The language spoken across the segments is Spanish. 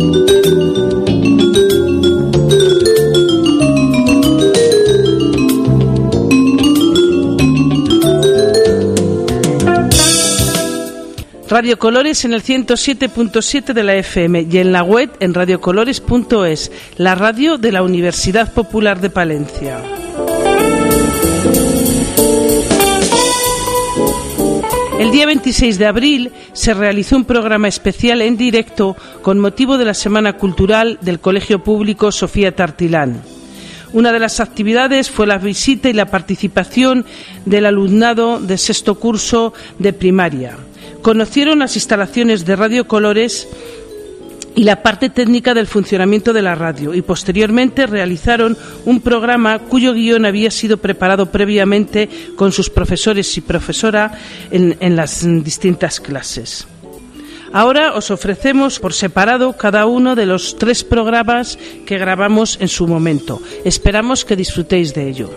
Radio Colores en el 107.7 de la FM y en la web en radiocolores.es, la radio de la Universidad Popular de Palencia. El día 26 de abril se realizó un programa especial en directo con motivo de la Semana Cultural del Colegio Público Sofía Tartilán. Una de las actividades fue la visita y la participación del alumnado de sexto curso de primaria. Conocieron las instalaciones de Radio Colores y la parte técnica del funcionamiento de la radio y posteriormente realizaron un programa cuyo guión había sido preparado previamente con sus profesores y profesora en las distintas clases. Ahora os ofrecemos por separado cada uno de los 3 programas que grabamos en su momento. Esperamos que disfrutéis de ello.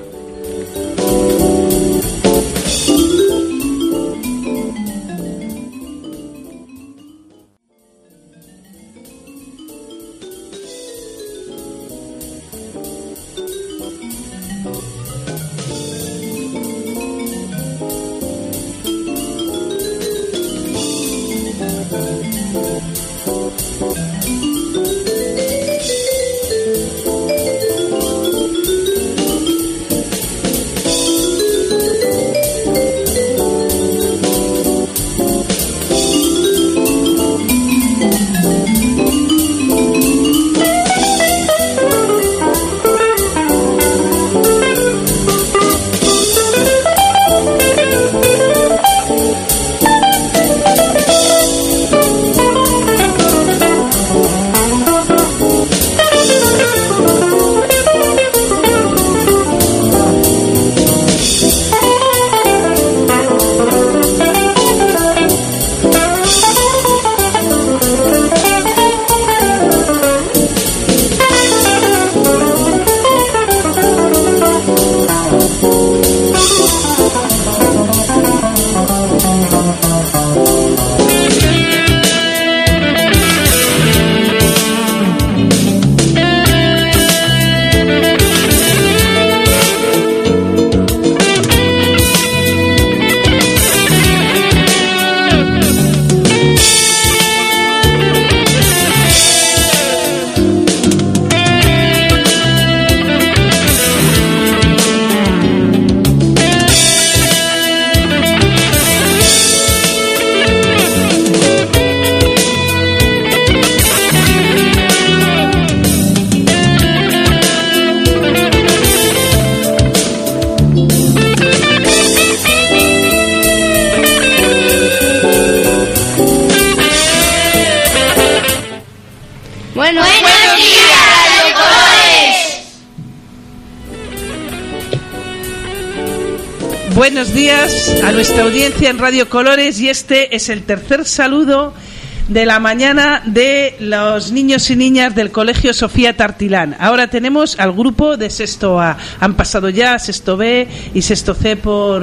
Buenos días a nuestra audiencia en Radio Colores y este es el tercer saludo de la mañana de los niños y niñas del Colegio Sofía Tartilán. Ahora tenemos al grupo de sexto A. Han pasado ya sexto B y sexto C por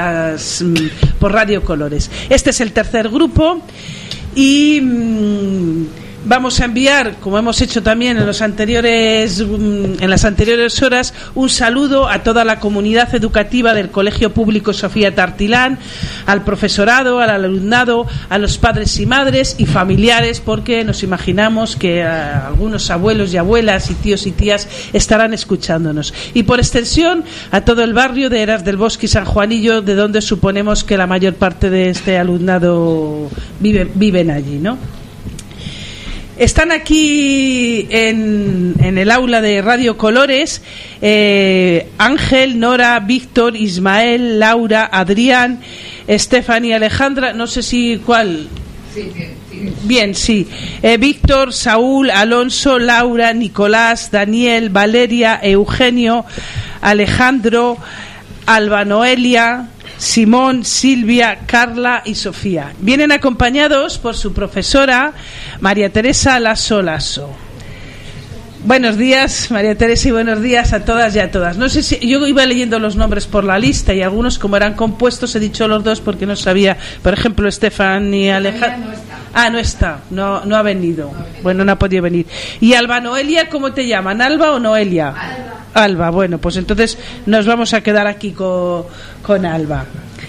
Radio Colores. Este es el tercer grupo y vamos a enviar, como hemos hecho también en las anteriores horas, un saludo a toda la comunidad educativa del Colegio Público Sofía Tartilán, al profesorado, al alumnado, a los padres y madres y familiares, porque nos imaginamos que algunos abuelos y abuelas y tíos y tías estarán escuchándonos. Y por extensión, a todo el barrio de Eras del Bosque y San Juanillo, de donde suponemos que la mayor parte de este alumnado viven allí, ¿no? Están aquí en el aula de Radio Colores Ángel, Nora, Víctor, Ismael, Laura, Adrián, Stephanie, Alejandra, no sé si cuál. Sí, bien, sí. Víctor, Saúl, Alonso, Laura, Nicolás, Daniel, Valeria, Eugenio, Alejandro, Alba Noelia, Simón, Silvia, Carla y Sofía. Vienen acompañados por su profesora María Teresa Lasso. Buenos días, María Teresa, y buenos días a todas y a todas. No sé si yo iba leyendo los nombres por la lista y algunos, como eran compuestos, he dicho los dos porque no sabía. Por ejemplo, Estefan y Alejandro. Ah, no está, no ha venido. Bueno, no ha podido venir. ¿Y Alba Noelia, cómo te llaman? ¿Alba o Noelia? Alba, bueno, pues entonces nos vamos a quedar aquí con Alba.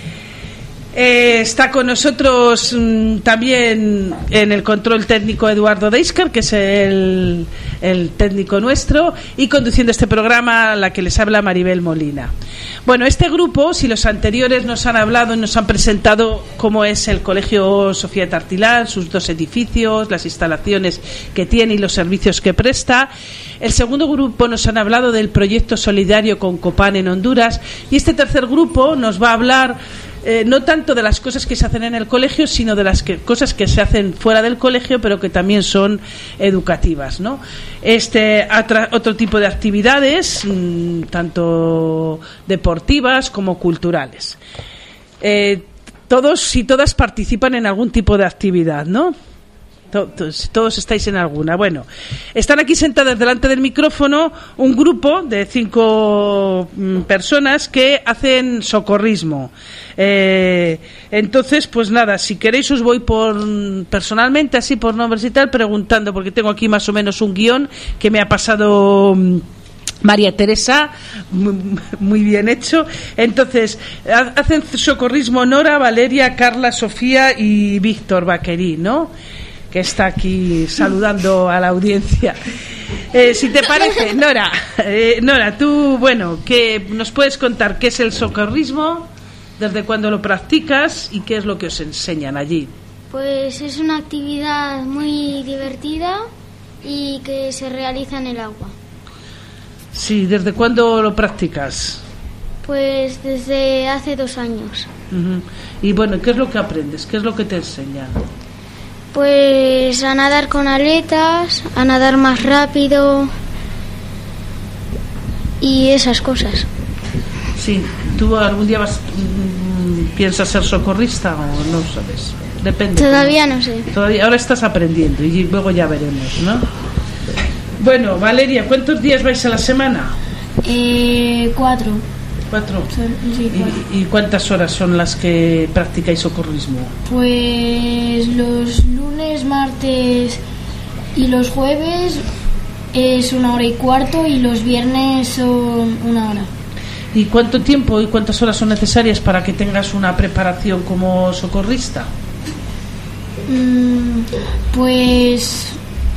Está con nosotros también en el control técnico Eduardo Deisker, que es el técnico nuestro, y conduciendo este programa la que les habla Maribel Molina. Bueno, este grupo, si los anteriores nos han hablado y nos han presentado cómo es el Colegio Sofía Tartilán, sus 2 edificios, las instalaciones que tiene y los servicios que presta, el segundo grupo nos han hablado del proyecto solidario con Copan en Honduras, y este tercer grupo nos va a hablar no tanto de las cosas que se hacen en el colegio, sino de las cosas que se hacen fuera del colegio, pero que también son educativas, ¿no? Otro tipo de actividades, tanto deportivas como culturales. Todos y todas participan en algún tipo de actividad, ¿no? Todos estáis en alguna. Bueno, están aquí sentadas delante del micrófono un grupo de 5 personas que hacen socorrismo. Entonces, pues nada, si queréis os voy personalmente, así por nombres y tal, preguntando, porque tengo aquí más o menos un guión que me ha pasado María Teresa, muy bien hecho. Entonces, hacen socorrismo Nora, Valeria, Carla, Sofía y Víctor Vaquerí, ¿no? Que está aquí saludando a la audiencia. Si te parece, Nora, tú, bueno, ¿qué nos puedes contar qué es el socorrismo, desde cuándo lo practicas y qué es lo que os enseñan allí? Pues es una actividad muy divertida y que se realiza en el agua. Sí, ¿desde cuándo lo practicas? Pues desde hace 2 años. Uh-huh. Y bueno, ¿qué es lo que aprendes? ¿Qué es lo que te enseñan? Pues a nadar con aletas, a nadar más rápido y esas cosas. Sí, ¿tú algún día piensas ser socorrista o no sabes? Depende. Todavía no sé. Ahora estás aprendiendo y luego ya veremos, ¿no? Bueno, Valeria, ¿cuántos días vais a la semana? 4. 4. Sí, 4. ¿Y cuántas horas son las que practicáis socorrismo? Pues los lunes, martes y los jueves es 1 hora y cuarto y los viernes son 1 hora. ¿Y cuánto tiempo y cuántas horas son necesarias para que tengas una preparación como socorrista? Pues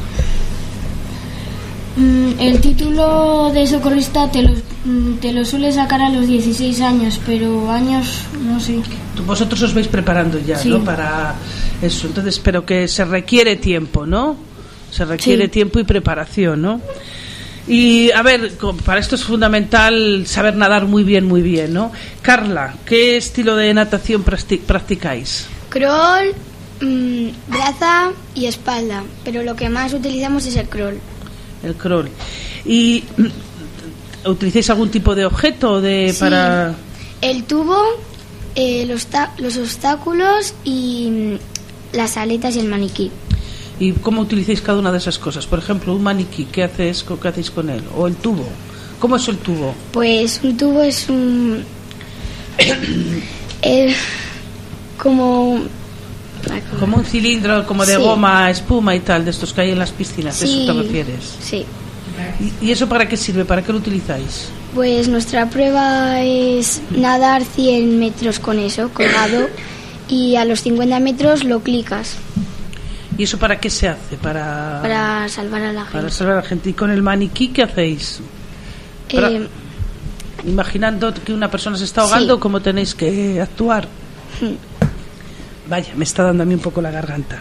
el título de socorrista te lo suele sacar a los 16 años, pero años no sé. Vosotros os vais preparando ya, sí, ¿no? Para eso. Entonces, pero que se requiere tiempo, ¿no? Se requiere tiempo y preparación, ¿no? Y a ver, para esto es fundamental saber nadar muy bien, ¿no? Carla, ¿qué estilo de natación practicáis? Crawl, braza y espalda, pero lo que más utilizamos es el crawl. El crawl. ¿Y utilizáis algún tipo de objeto para...? El tubo, los obstáculos y las aletas y el maniquí. ¿Y cómo utilizáis cada una de esas cosas? Por ejemplo, un maniquí, ¿qué hacéis con él? ¿O el tubo? ¿Cómo es el tubo? Pues un tubo es como un cilindro, como de goma, espuma y tal, de estos que hay en las piscinas. Sí, ¿eso te refieres? Sí. ¿Y eso para qué sirve? ¿Para qué lo utilizáis? Pues nuestra prueba es nadar 100 metros con eso, colgado, y a los 50 metros lo clicas. ¿Y eso para qué se hace? Para salvar a la gente. Para salvar a la gente. ¿Y con el maniquí qué hacéis? Imaginando que una persona se está ahogando, ¿cómo tenéis que actuar? Vaya, me está dando a mí un poco la garganta.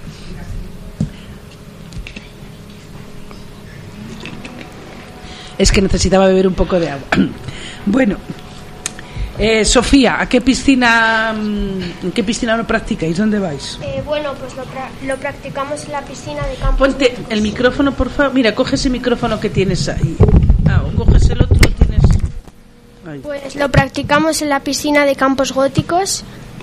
Es que necesitaba beber un poco de agua. Bueno, Sofía, ¿en qué piscina lo practicáis? ¿Dónde vais? Bueno, pues lo practicamos en la piscina de Campos Ponte Góticos. El micrófono, por favor. Mira, coge ese micrófono que tienes ahí. O coges el otro, tienes... Ahí. Pues lo practicamos en la piscina de Campos Góticos.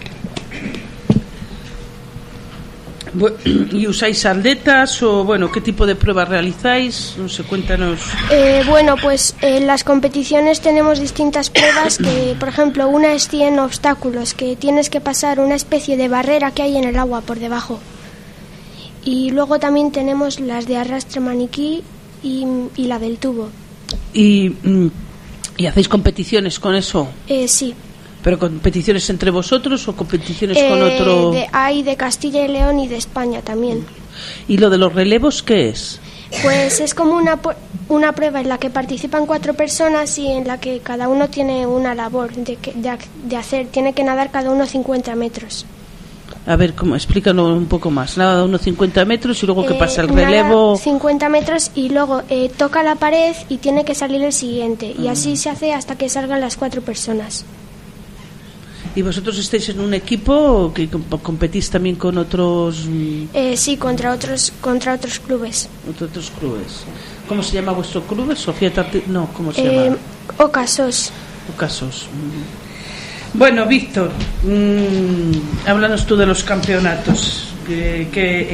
¿Y usáis aletas o, bueno, qué tipo de pruebas realizáis? No sé, cuéntanos. Bueno, pues en las competiciones tenemos distintas pruebas que, por ejemplo, una es 100 obstáculos, que tienes que pasar una especie de barrera que hay en el agua por debajo. Y luego también tenemos las de arrastre maniquí y la del tubo. ¿Y hacéis competiciones con eso? Sí. ¿Pero competiciones entre vosotros o competiciones con otro...? Hay de Castilla y León y de España también. ¿Y lo de los relevos qué es? Pues es como una prueba en la que participan 4 personas y en la que cada uno tiene una labor de hacer. Tiene que nadar cada uno 50 metros. A ver, explícanos un poco más. Nada, unos 50 metros y luego ¿qué pasa? ¿El relevo? 50 metros y luego toca la pared y tiene que salir el siguiente. Y así se hace hasta que salgan las 4 personas. ¿Y vosotros estáis en un equipo que competís también con otros...? Sí, contra otros clubes. Otros clubes. ¿Cómo se llama vuestro club? ¿Sofía Tartilán? No, ¿cómo se llama? Ocasos. Ocasos. Bueno, Víctor, háblanos tú de los campeonatos. ¿En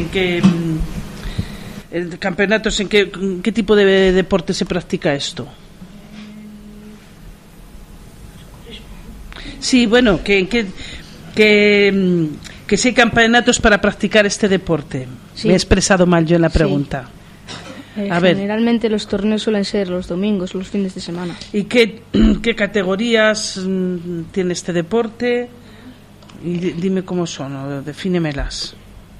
qué tipo de deporte se practica esto? Sí, bueno, que si hay campeonatos para practicar este deporte. Sí. Me he expresado mal yo en la pregunta. Sí. Generalmente los torneos suelen ser los domingos, los fines de semana. ¿Y qué categorías tiene este deporte? Y dime cómo son, defínemelas.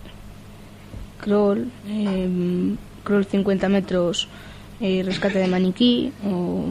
Crawl 50 metros, rescate de maniquí, o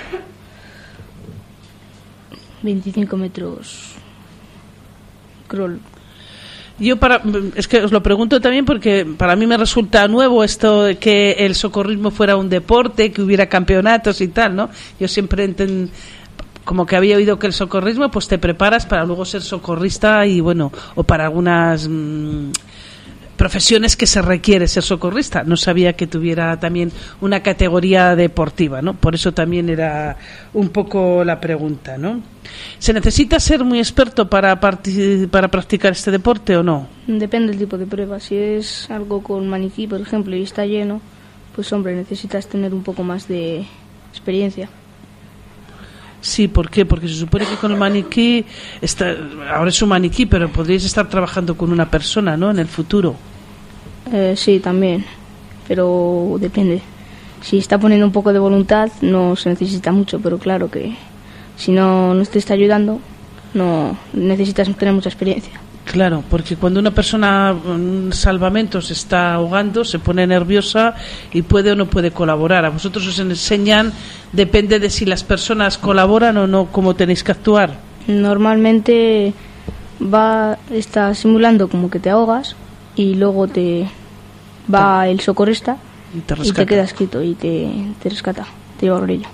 25 metros crawl. Es que os lo pregunto también porque para mí me resulta nuevo esto de que el socorrismo fuera un deporte, que hubiera campeonatos y tal, ¿no? Yo siempre como que había oído que el socorrismo, pues te preparas para luego ser socorrista y bueno, o para algunas profesiones que se requiere ser socorrista. No sabía que tuviera también una categoría deportiva, ¿no? Por eso también era un poco la pregunta, ¿no? ¿Se necesita ser muy experto para practicar este deporte o no? Depende del tipo de prueba. Si es algo con maniquí, por ejemplo, y está lleno, pues hombre, necesitas tener un poco más de experiencia. Sí, ¿por qué? Porque se supone que con el maniquí, ahora es un maniquí, pero podríais estar trabajando con una persona, ¿no?, en el futuro. Sí, también, pero depende. Si está poniendo un poco de voluntad, no se necesita mucho, pero claro que si no te está ayudando, no necesitas tener mucha experiencia. Claro, porque cuando una persona en salvamento se está ahogando, se pone nerviosa y puede o no puede colaborar. A vosotros os enseñan, depende de si las personas colaboran o no, cómo tenéis que actuar. Normalmente está simulando como que te ahogas y luego va el socorrista y te quedas quieto y te rescata, te lleva a la orilla.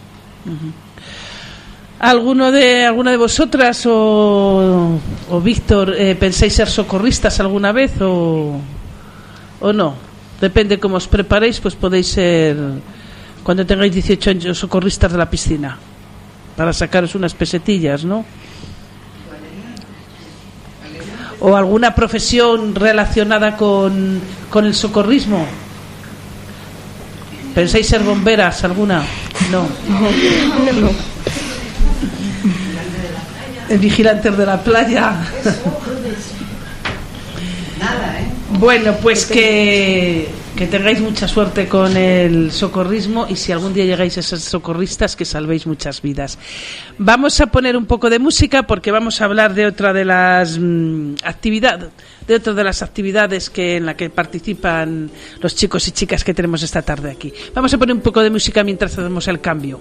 ¿Alguna de vosotras o Víctor pensáis ser socorristas alguna vez o no? Depende cómo os preparéis, pues podéis ser, cuando tengáis 18 años, socorristas de la piscina para sacaros unas pesetillas, ¿no? ¿O alguna profesión relacionada con el socorrismo? ¿Pensáis ser bomberas alguna? No. Vigilantes de la playa. Bueno, pues que tengáis mucha suerte con el socorrismo y si algún día llegáis a ser socorristas, que salvéis muchas vidas. Vamos a poner un poco de música porque vamos a hablar de otra de las actividades en la que participan los chicos y chicas que tenemos esta tarde aquí. Vamos a poner un poco de música mientras hacemos el cambio.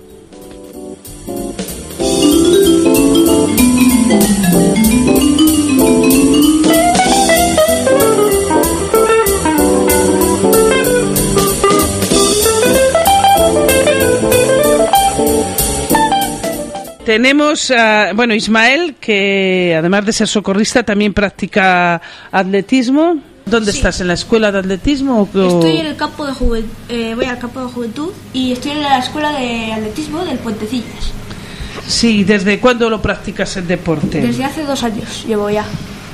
Tenemos a Ismael, que además de ser socorrista también practica atletismo. ¿Dónde estás? ¿En la escuela de atletismo? Estoy en el campo de juventud, voy al campo de juventud y estoy en la escuela de atletismo del Puentecillas. Sí, ¿desde cuándo lo practicas el deporte? Desde hace 2 años llevo ya.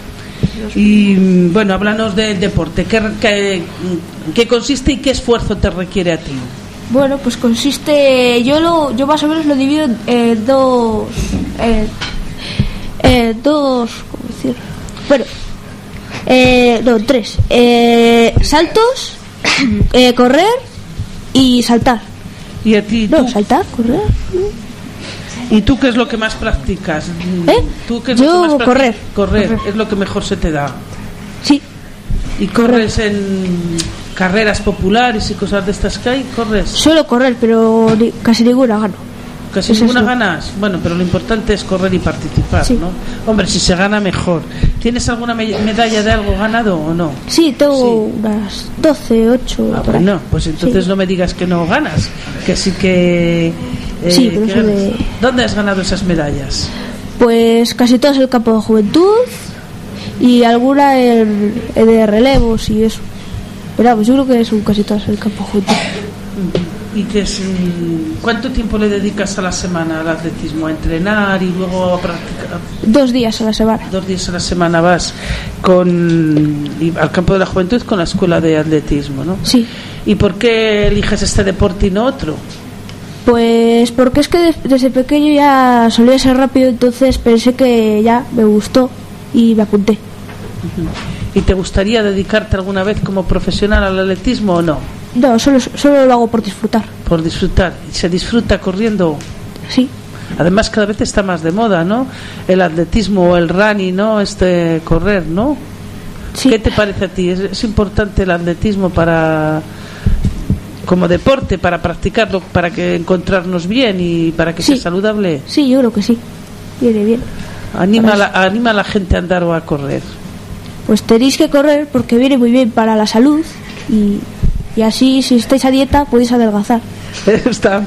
Y bueno, háblanos del deporte. ¿Qué consiste y qué esfuerzo te requiere a ti? Bueno, pues consiste, yo más o menos lo divido en dos, ¿cómo decir? Bueno, No, 3. Saltos, correr y saltar. ¿Y a ti? No, saltar, correr. ¿Y tú qué es lo que más practicas? ¿Tú qué es Yo lo que más correr. Correr es lo que mejor se te da. Sí. ¿Y corres en carreras populares y cosas de estas que hay? ¿Corres? Suelo correr, pero casi ninguna gano. ¿Casi ninguna ganas? Bueno, pero lo importante es correr y participar, sí. ¿no? Hombre, si se gana mejor. ¿Tienes alguna medalla de algo ganado o no? Sí, tengo unas 12, 8. Bueno, pues entonces no me digas que no ganas, que sí que... sí, pero eso de... ¿Dónde has ganado esas medallas? Pues casi todas en el campo de juventud y alguna de relevos y eso. Pero vamos, yo creo que son casi todas en el campo de juventud. ¿Y cuánto tiempo le dedicas a la semana al atletismo? ¿A entrenar y luego a practicar? 2 días a la semana. 2 días a la semana vas al campo de la juventud con la escuela de atletismo, ¿no? Sí. ¿Y por qué eliges este deporte y no otro? Pues porque es que desde pequeño ya solía ser rápido, entonces pensé que ya me gustó y me apunté. ¿Y te gustaría dedicarte alguna vez como profesional al atletismo o no? No, solo lo hago por disfrutar. Por disfrutar. ¿Se disfruta corriendo? Sí. Además cada vez está más de moda, ¿no? El atletismo o el running, ¿no? Correr, ¿no? Sí. ¿Qué te parece a ti? ¿Es importante el atletismo como deporte, para practicarlo, para que encontrarnos bien y para que sea saludable? Sí, yo creo que sí. Viene bien. Anima a la gente a andar o a correr. Pues tenéis que correr porque viene muy bien para la salud y así, si estáis a dieta, podéis adelgazar. Está.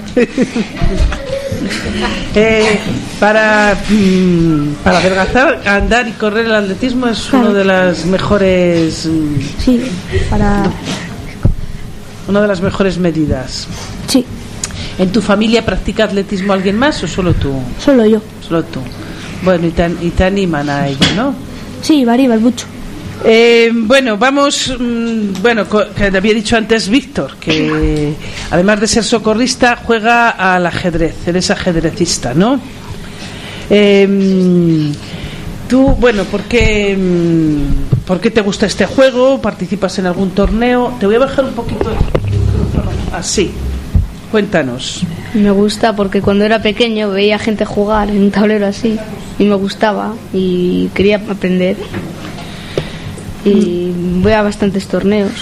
Para adelgazar, andar y correr el atletismo es uno de las mejores. Sí, una de las mejores medidas. Sí. ¿En tu familia practica atletismo alguien más o solo tú? Solo yo. Solo tú. Bueno, y te animan a ello, ¿no? Sí, me animan mucho. Bueno, vamos. Que te había dicho antes Víctor, que además de ser socorrista, juega al ajedrez. Eres ajedrecista, ¿no? Tú, bueno, ¿por qué te gusta este juego? ¿Participas en algún torneo? Te voy a bajar un poquito el micrófono. Así. Cuéntanos. Me gusta porque cuando era pequeño veía gente jugar en un tablero así y me gustaba y quería aprender. Y voy a bastantes torneos.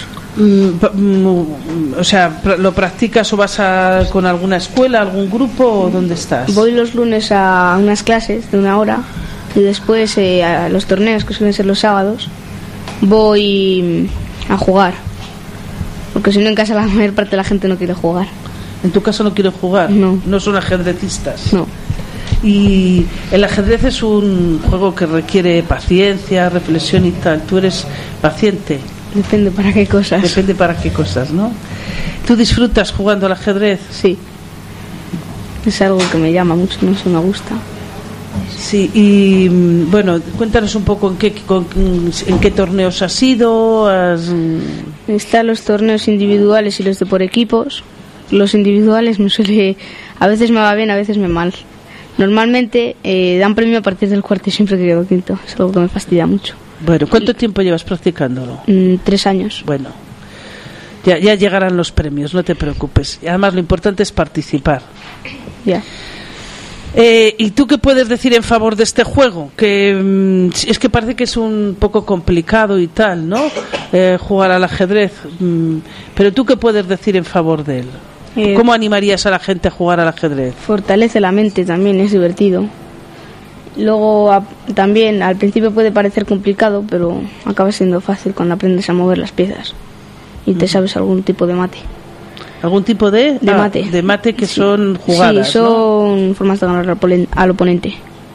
O sea, ¿lo practicas o vas con alguna escuela, algún grupo o dónde estás? Voy los lunes a unas clases de 1 hora y después a los torneos, que suelen ser los sábados, voy a jugar. Porque si no, en casa la mayor parte de la gente no quiere jugar. ¿En tu caso no quieren jugar? No. ¿No son ajedrecistas? No. Y el ajedrez es un juego que requiere paciencia, reflexión y tal. ¿Tú eres paciente? Depende para qué cosas. Depende para qué cosas, ¿no? ¿Tú disfrutas jugando al ajedrez? Sí. Es algo que me llama mucho, no sé, me gusta. Sí, y bueno, cuéntanos un poco en qué torneos has ido. Están los torneos individuales y los de por equipos. Los individuales a veces me va bien, a veces me mal. Normalmente dan premio a partir del cuarto y siempre que quedo quinto. Es algo que me fastidia mucho. Bueno, ¿cuánto tiempo llevas practicándolo? 3 años. Bueno, ya llegarán los premios, no te preocupes. Y además lo importante es participar. Ya. ¿Y tú qué puedes decir en favor de este juego? Que es que parece que es un poco complicado y tal, ¿no? Jugar al ajedrez. Pero tú qué puedes decir en favor de él. ¿Cómo animarías a la gente a jugar al ajedrez? Fortalece la mente también, es divertido. Luego también al principio puede parecer complicado, pero acaba siendo fácil cuando aprendes a mover las piezas y te sabes algún tipo de mate. ¿Algún tipo de mate? De mate que son jugadas. Sí, son formas de ganar al oponente.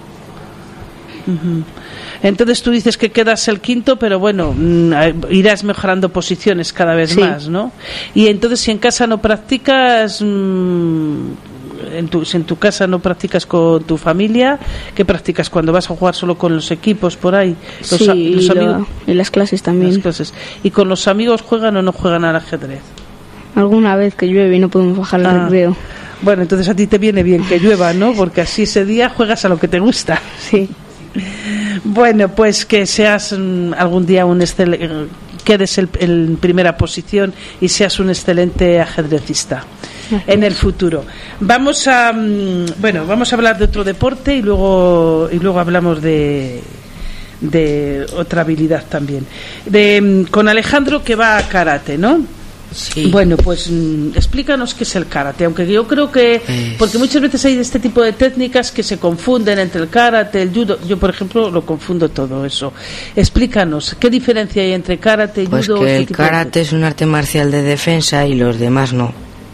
Entonces tú dices que quedas el quinto, pero bueno, irás mejorando posiciones cada vez más, ¿no? Y entonces si en casa no practicas, si en tu casa no practicas con tu familia, ¿qué practicas cuando vas a jugar solo con los equipos por ahí? Los amigos, y las clases también. Las clases. ¿Y con los amigos juegan o no juegan al ajedrez? Alguna vez que llueve y no podemos bajar el recreo. Bueno, entonces a ti te viene bien que llueva, ¿no? Porque así ese día juegas a lo que te gusta. Sí. Bueno, pues que seas algún día quedes en primera posición y seas un excelente ajedrecista en el futuro. Vamos a hablar de otro deporte y luego hablamos de otra habilidad también. Con Alejandro, que va a karate, ¿no? Sí. Bueno, pues explícanos qué es el karate, aunque yo creo que porque muchas veces hay este tipo de técnicas que se confunden entre el karate, el judo. Yo, por ejemplo, lo confundo todo eso. Explícanos, ¿qué diferencia hay entre karate y pues judo? Pues que el karate es un arte marcial de defensa y los demás no.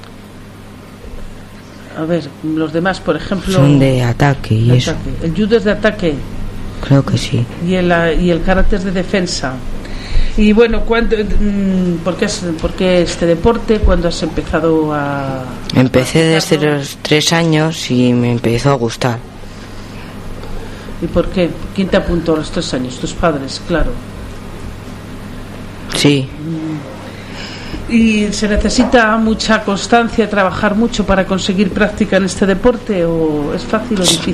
A ver, los demás, por ejemplo... Son de ataque y eso. Ataque. ¿El judo es de ataque? Creo que sí. ¿Y el karate es de defensa? Y bueno, ¿por qué este deporte? ¿Cuándo has empezado a...? Empecé desde los 3 años y me empezó a gustar. ¿Y por qué? ¿Quién te apuntó a los 3 años? Tus padres, claro. Sí. ¿Y se necesita mucha constancia, trabajar mucho para conseguir práctica en este deporte o es fácil o difícil?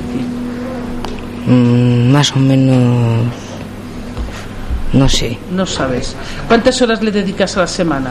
Más o menos... No sé. No sabes. ¿Cuántas horas le dedicas a la semana?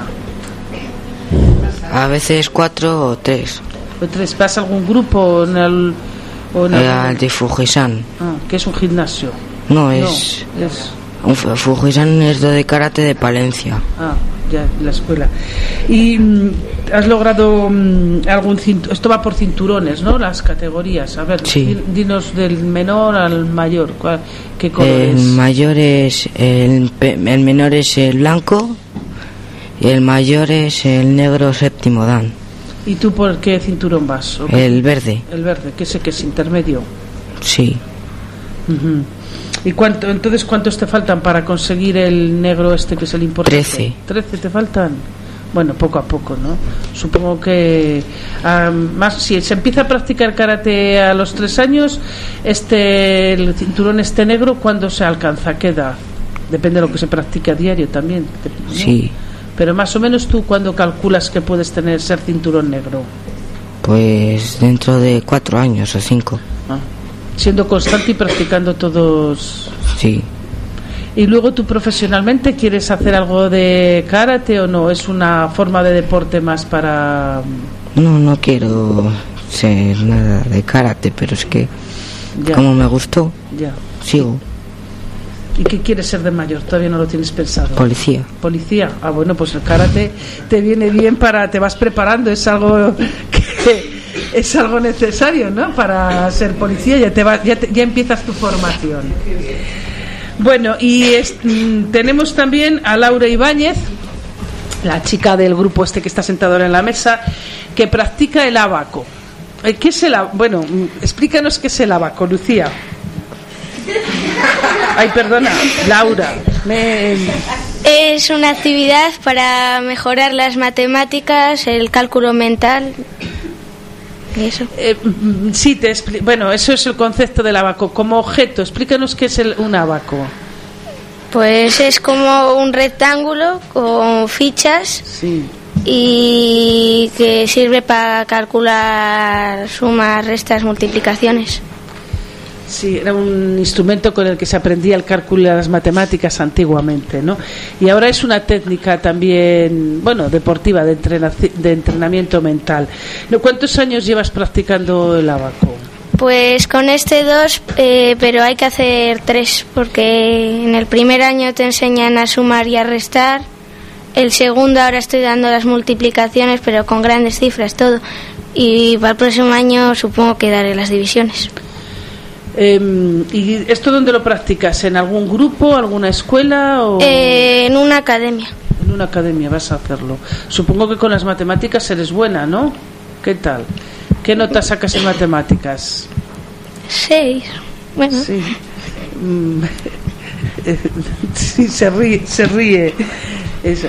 A veces 4 o 3. ¿O 3? ¿Vas a algún grupo al de Fujisan? ¿Que es un gimnasio? No, es... Fujisan es lo de karate de Palencia. Ya, la escuela. ¿Y has logrado algún cinturón? Esto va por cinturones, ¿no? Las categorías. A ver, sí. Dinos del menor al mayor. ¿Qué color es? El mayor es... El menor es el blanco y el mayor es el negro séptimo dan. ¿Y tú por qué cinturón vas? El verde. El verde, que sé que es intermedio. Sí. Uh-huh. ¿Y cuántos te faltan para conseguir el negro este que es el importante? 13. 13 te faltan. Bueno, poco a poco, ¿no? Supongo que si se empieza a practicar karate a los 3 años, el cinturón negro, ¿cuándo se alcanza? ¿Qué edad? Depende de lo que se practique a diario también, ¿no? Sí. Pero más o menos tú, ¿cuándo calculas que puedes ser cinturón negro? Pues dentro de 4 años o 5. Siendo constante y practicando todos. Sí. ¿Y luego tú profesionalmente quieres hacer algo de karate o no? ¿Es una forma de deporte más para...? No quiero ser nada de karate, pero es que como me gustó, sigo. ¿Y qué quieres ser de mayor? Todavía no lo tienes pensado. Policía. ¿Policía? Bueno, pues el karate te viene bien te vas preparando, es algo que... Es algo necesario, ¿no? Para ser policía ya empiezas tu formación. Bueno, y tenemos también a Laura Ibáñez, la chica del grupo que está sentada ahora en la mesa, que practica el ábaco. ¿Qué es Bueno, explícanos qué es el ábaco, Lucía. Ay, perdona, Laura. Es una actividad para mejorar las matemáticas, el cálculo mental. Eso. Sí, bueno, eso es el concepto del ábaco. Como objeto, explícanos qué es un ábaco. Pues es como un rectángulo con fichas. Sí. Y que sirve para calcular sumas, restas, multiplicaciones. Sí, era un instrumento con el que se aprendía el cálculo de las matemáticas antiguamente, ¿no? Y ahora es una técnica también, deportiva, de entrenamiento mental. ¿Cuántos años llevas practicando el ábaco? Pues con 2, pero hay que hacer 3, porque en el primer año te enseñan a sumar y a restar. El segundo ahora estoy dando las multiplicaciones, pero con grandes cifras, todo. Y para el próximo año supongo que daré las divisiones. ¿Y esto dónde lo practicas? ¿En algún grupo, alguna escuela? En una academia. En una academia vas a hacerlo. Supongo que con las matemáticas eres buena, ¿no? ¿Qué tal? ¿Qué notas sacas en matemáticas? 6. Bueno. Sí. Sí, se ríe. Eso.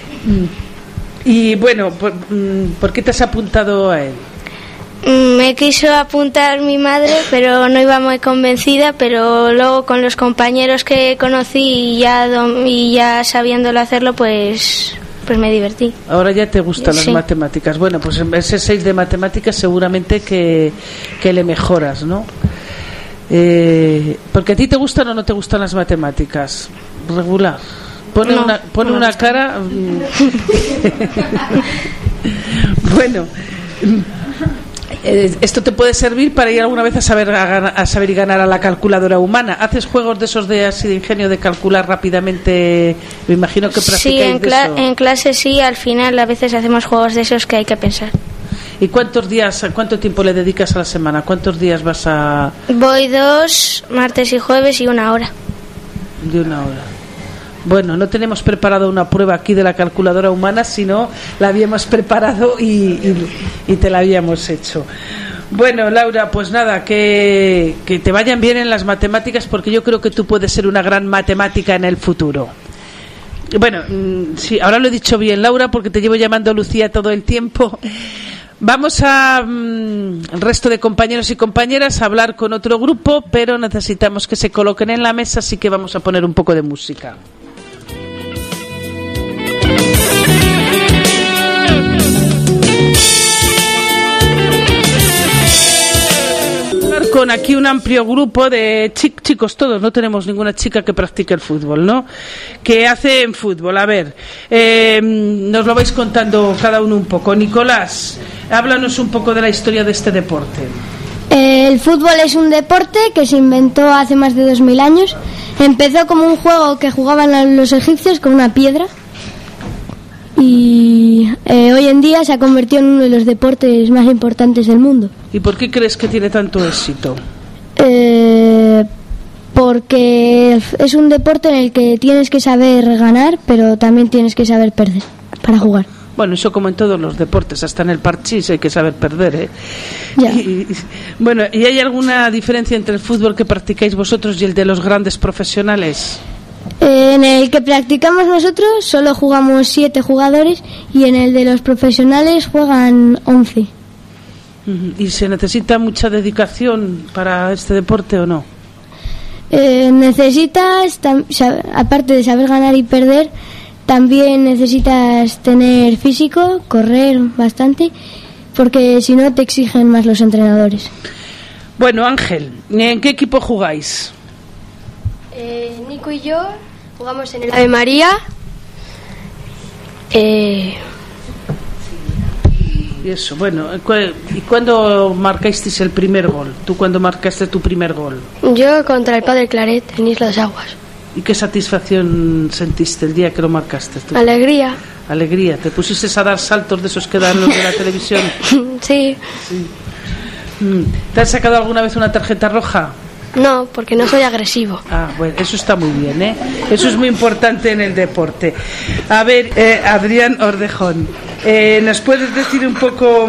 Y bueno, ¿por qué te has apuntado a él? Me quiso apuntar mi madre, pero no iba muy convencida, pero luego con los compañeros que conocí y ya sabiéndolo hacerlo, pues me divertí. Ahora ya te gustan las matemáticas. Bueno, pues ese 6 de matemáticas seguramente que le mejoras, ¿no? Porque a ti te gustan o no te gustan las matemáticas. Regular. Pone una cara. Bueno, esto te puede servir para ir alguna vez a saber y ganar a la calculadora humana. ¿Haces juegos de esos de así de ingenio, de calcular rápidamente? Me imagino que practicáis en clase sí, al final a veces hacemos juegos de esos que hay que pensar. ¿Y cuánto tiempo le dedicas a la semana? ¿Cuántos días vas a...? Voy 2, martes y jueves, y 1 hora. De 1 hora. Bueno, no tenemos preparado una prueba aquí de la calculadora humana, sino la habíamos preparado y te la habíamos hecho. Bueno, Laura, pues nada, que te vayan bien en las matemáticas, porque yo creo que tú puedes ser una gran matemática en el futuro. Bueno, sí, ahora lo he dicho bien, Laura, porque te llevo llamando Lucía todo el tiempo. Vamos al resto de compañeros y compañeras a hablar con otro grupo, pero necesitamos que se coloquen en la mesa, así que vamos a poner un poco de música. Con aquí un amplio grupo de chicos todos, no tenemos ninguna chica que practique el fútbol, ¿no? Que hacen fútbol. A ver, nos lo vais contando cada uno un poco. Nicolás, háblanos un poco de la historia de este deporte. El fútbol es un deporte que se inventó hace más de 2000 años. Empezó como un juego que jugaban los egipcios con una piedra. Y hoy en día se ha convertido en uno de los deportes más importantes del mundo. ¿Y por qué crees que tiene tanto éxito? Porque es un deporte en el que tienes que saber ganar, pero también tienes que saber perder para jugar. Bueno, eso como en todos los deportes, hasta en el parchís hay que saber perder, ¿eh? Ya. Bueno, ¿y hay alguna diferencia entre el fútbol que practicáis vosotros y el de los grandes profesionales? En el que practicamos nosotros solo jugamos 7 jugadores y en el de los profesionales juegan 11. ¿Y se necesita mucha dedicación para este deporte o no? Necesitas, aparte de saber ganar y perder, también necesitas tener físico, correr bastante, porque si no te exigen más los entrenadores. Bueno, Ángel, ¿en qué equipo jugáis? Nico y yo jugamos en el Ave María. Y eso, bueno, ¿y cuándo marcasteis el primer gol? ¿Tú cuándo marcaste tu primer gol? Yo contra el Padre Claret en Isla de Aguas. ¿Y qué satisfacción sentiste el día que lo marcaste tú? Alegría. Alegría. ¿Te pusiste a dar saltos de esos que dan los de la televisión? Sí. ¿Te has sacado alguna vez una tarjeta roja? No, porque no soy agresivo. Ah, bueno, eso está muy bien, ¿eh? Eso es muy importante en el deporte. A ver, Adrián Ordejón, ¿nos puedes decir un poco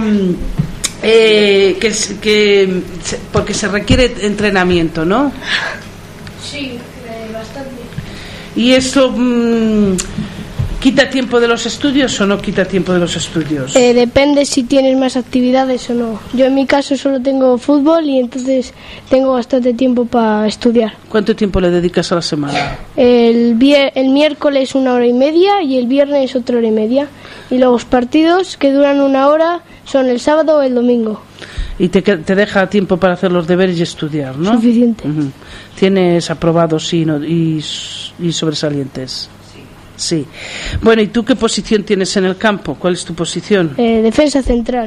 porque se requiere entrenamiento, ¿no? Sí, bastante. ¿Y eso quita tiempo de los estudios o no quita tiempo de los estudios? Depende si tienes más actividades o no. Yo en mi caso solo tengo fútbol y entonces tengo bastante tiempo para estudiar. ¿Cuánto tiempo le dedicas a la semana? El miércoles 1 hora y media y el viernes 1 hora y media. Y los partidos que duran 1 hora son el sábado o el domingo. Y te deja tiempo para hacer los deberes y estudiar, ¿no? Suficiente. ¿Tienes aprobados y sobresalientes? Sí. Bueno, ¿y tú qué posición tienes en el campo? ¿Cuál es tu posición? Defensa central.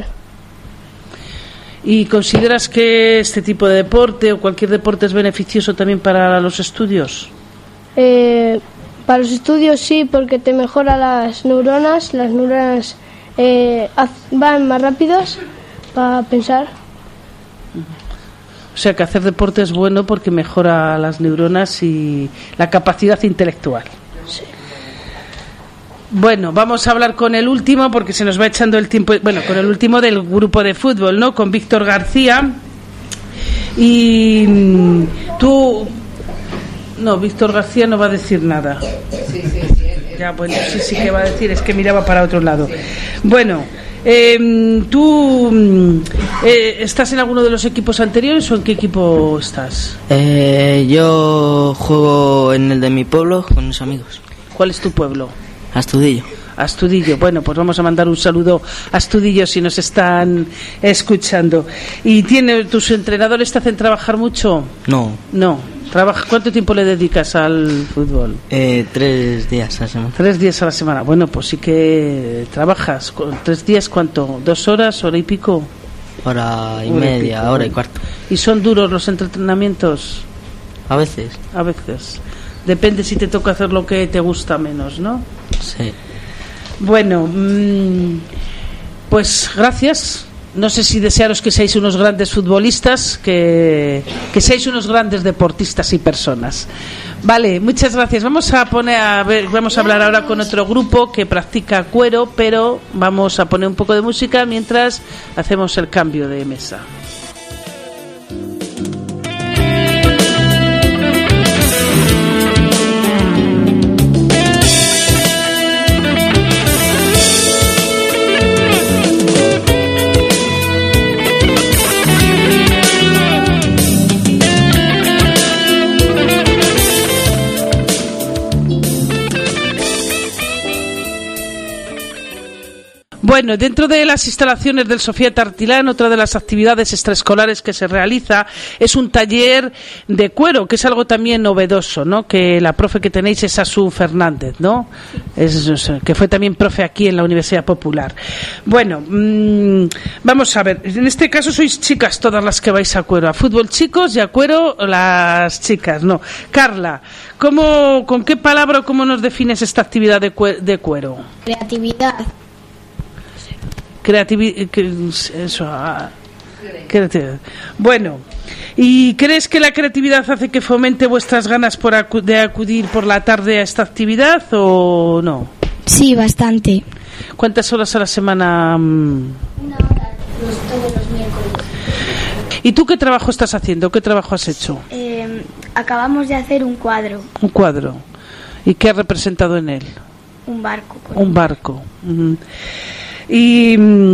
¿Y consideras que este tipo de deporte o cualquier deporte es beneficioso también para los estudios? Para los estudios sí, porque te mejora las neuronas. Las neuronas van más rápidas para pensar. O sea que hacer deporte es bueno porque mejora las neuronas y la capacidad intelectual. Sí. Bueno, vamos a hablar con el último porque se nos va echando el tiempo. Bueno, con el último del grupo de fútbol, ¿no? Con Víctor García. Y tú... No, Víctor García no va a decir nada. Sí. Ya, bueno, sí que va a decir, es que miraba para otro lado. Bueno, ¿tú estás en alguno de los equipos anteriores o en qué equipo estás? Yo juego en el de mi pueblo con mis amigos. ¿Cuál es tu pueblo? Astudillo. Astudillo. Bueno, pues vamos a mandar un saludo a Astudillo si nos están escuchando. ¿Y tus entrenadores te hacen trabajar mucho? No. ¿Cuánto tiempo le dedicas al fútbol? 3 días a la semana. 3 días a la semana. Bueno, pues sí que trabajas. 3 días, ¿cuánto? ¿2 horas, hora y pico? Hora y media, hora y cuarto. ¿Y son duros los entrenamientos? A veces. Depende si te toca hacer lo que te gusta menos, ¿no? Sí. Bueno, pues gracias. No sé si desearos que seáis unos grandes futbolistas, que seáis unos grandes deportistas y personas. Vale, muchas gracias. Vamos a hablar ahora con otro grupo que practica cuero, pero vamos a poner un poco de música mientras hacemos el cambio de mesa. Bueno, dentro de las instalaciones del Sofía Tartilán, otra de las actividades extraescolares que se realiza es un taller de cuero, que es algo también novedoso, ¿no? Que la profe que tenéis es Asun Fernández, ¿no? Que fue también profe aquí en la Universidad Popular. Bueno, vamos a ver, en este caso sois chicas todas las que vais a cuero, a fútbol chicos y a cuero las chicas, ¿no? Carla, ¿con qué palabra o cómo nos defines esta actividad de cuero? Creatividad. Creatividad. Bueno, ¿y crees que la creatividad hace que fomente vuestras ganas de acudir por la tarde a esta actividad o no? Sí, bastante. ¿Cuántas horas a la semana? 1 hora, todos los miércoles. ¿Y tú qué trabajo estás haciendo? ¿Qué trabajo has hecho? Acabamos de hacer un cuadro. Un cuadro. ¿Y qué ha representado en él? Un barco. Un barco. Y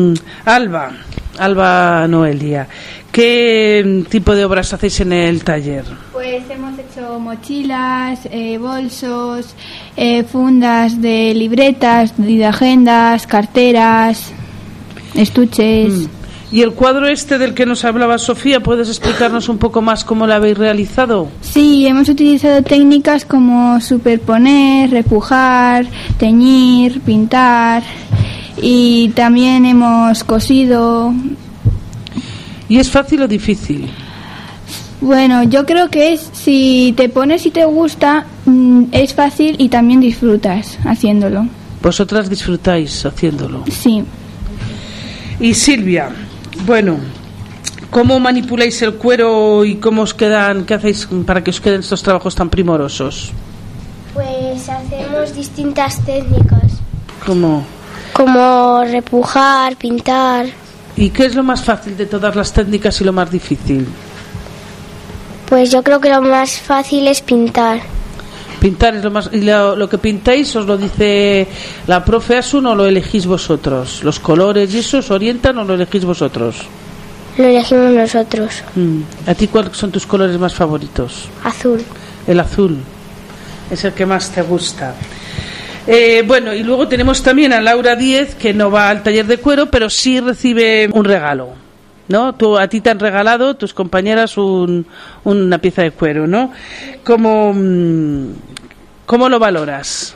Alba Noelia, ¿qué tipo de obras hacéis en el taller? Pues hemos hecho mochilas, bolsos, fundas de libretas, de agendas, carteras, estuches. ¿Y el cuadro del que nos hablaba Sofía, puedes explicarnos un poco más cómo lo habéis realizado? Sí, hemos utilizado técnicas como superponer, repujar, teñir, pintar. Y también hemos cosido. ¿Y es fácil o difícil? Bueno, yo creo que si te pones y te gusta, es fácil y también disfrutas haciéndolo. ¿Vosotras disfrutáis haciéndolo? Sí. Y Silvia, bueno, ¿cómo manipuláis el cuero y cómo qué hacéis para que os queden estos trabajos tan primorosos? Pues hacemos distintas técnicas. ¿Cómo? Como repujar, pintar. ¿Y qué es lo más fácil de todas las técnicas y lo más difícil? Pues yo creo que lo más fácil es pintar. Pintar es lo más... ¿Y lo que pintáis os lo dice la profe Asun o lo elegís vosotros? ¿Los colores y eso os orientan o lo elegís vosotros? Lo elegimos nosotros. ¿A ti cuáles son tus colores más favoritos? Azul. El azul es el que más te gusta. Bueno, y luego tenemos también a Laura Díez, que no va al taller de cuero, pero sí recibe un regalo, ¿no? A ti te han regalado, tus compañeras, una pieza de cuero, ¿no? ¿Cómo lo valoras?